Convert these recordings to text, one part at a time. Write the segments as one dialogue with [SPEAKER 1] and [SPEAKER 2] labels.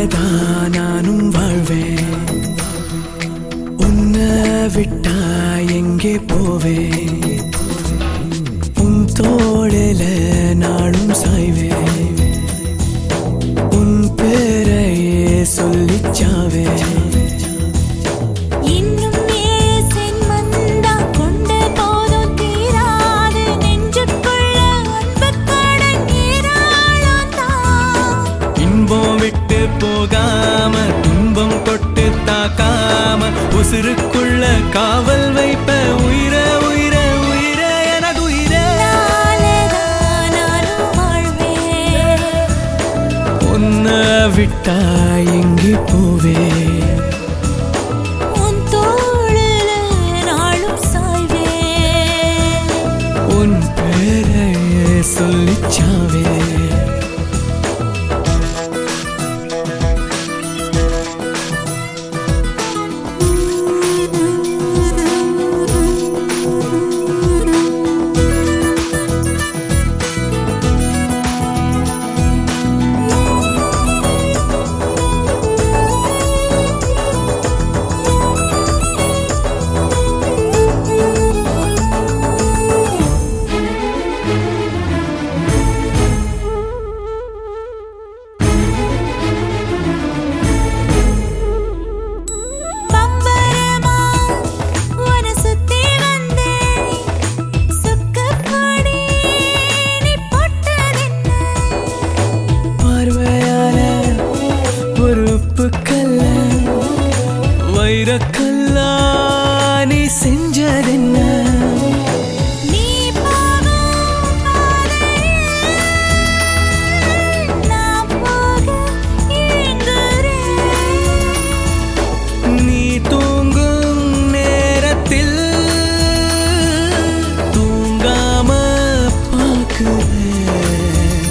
[SPEAKER 1] உன்னாலதான் நானும் வாழ்வேன். உன்னை விட்டா எங்கே போவேன்? உன் தோளில நாளும் சாய்வேன். உன் பேரையே சொல்லிச்சாவே. போகாம துன்பம் தொட்டு தாக்காம உசுருக்குள்ள காவல் வைப்ப உயிர உயிர உயிர எனது உயிர. உன்னை விட்டா எங்கே போவே?
[SPEAKER 2] உன் தோளில நாளும் சாய்வே.
[SPEAKER 1] உன் பேரையே சொல்லிச்சாவே. வைரக்கல்லா நீ செஞ்சதென்ன?
[SPEAKER 2] நீ போகும் நான் போக ஏங்குறேன்.
[SPEAKER 1] நீ தூங்கும் நேரத்தில் தூங்காம பார்க்கிறேன்.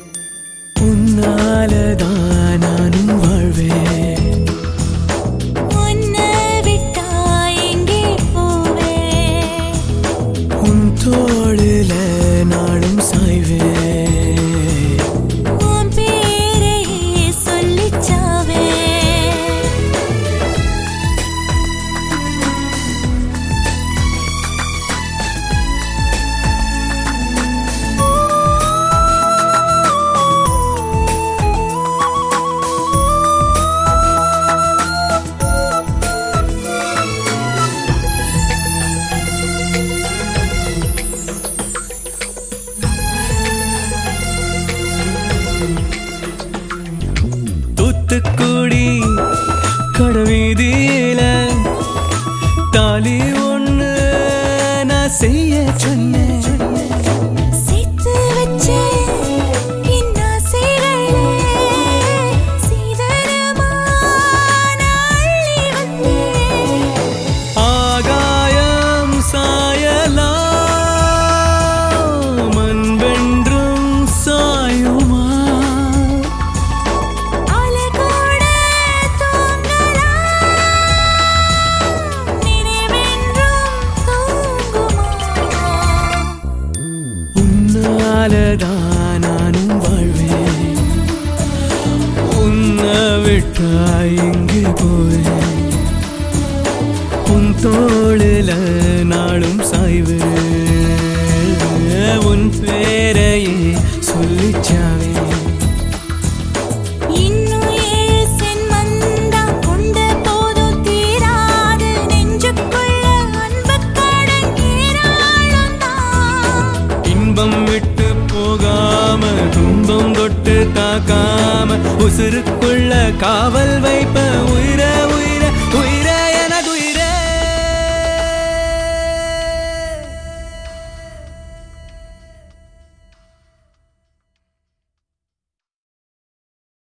[SPEAKER 1] உன்னாலதான் நானும் வாழ்வேன். தோளில நாளும் சாய்வேன்.
[SPEAKER 2] உன் பேரையே சொல்லிச்சாவே.
[SPEAKER 1] தூத்துக்குடி கடவீதியில தாலி ஒண்ணு நான் செய்ய சொன்னேன்.
[SPEAKER 2] சேர்த்து வச்சே
[SPEAKER 1] ஆகாயம் சாயலாம் அன்பென்றும் சாயுமா? உன்னாலதான் நானும் வாழ்வேன். உன்னை விட்டா எங்கே போவேன்? உன் தோளில நாளும் சாய்வேன். உன் பேரையே சொல்லிச்சாவே. இன்பம் விட்டு போகாம துன்பம் தொட்டு தாக்காம உசுருக்குள்ள காவல் வைப்ப